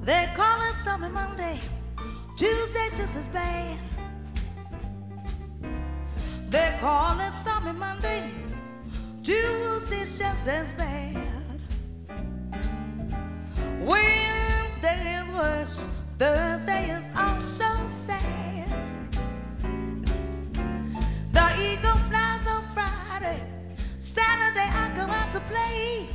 They call it stormy Monday. Tuesday's just as bad. They call it stormy Monday. Tuesday's just as bad. Wednesday is worse. Thursday is also sad. The eagle flies on Friday. Saturday I go out to play.